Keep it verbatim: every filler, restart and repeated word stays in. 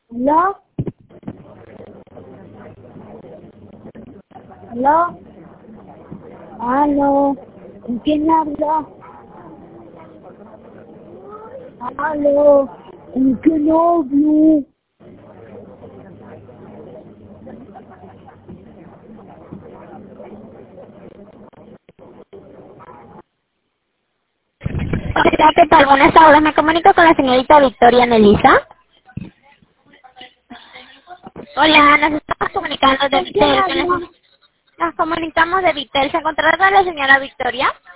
¿Aló? ¿Aló? ¿Aló? ¿Con quién habla? ¿Aló? ¿Con quién hablo? Hola, ¿qué tal? Buenas tardes. Me comunico con la señorita Victoria Melisa. Hola, nos estamos comunicando de ¿Con quién Vitel. hablo? Nos comunicamos de Vitel. ¿Se encontrará la señora Victoria?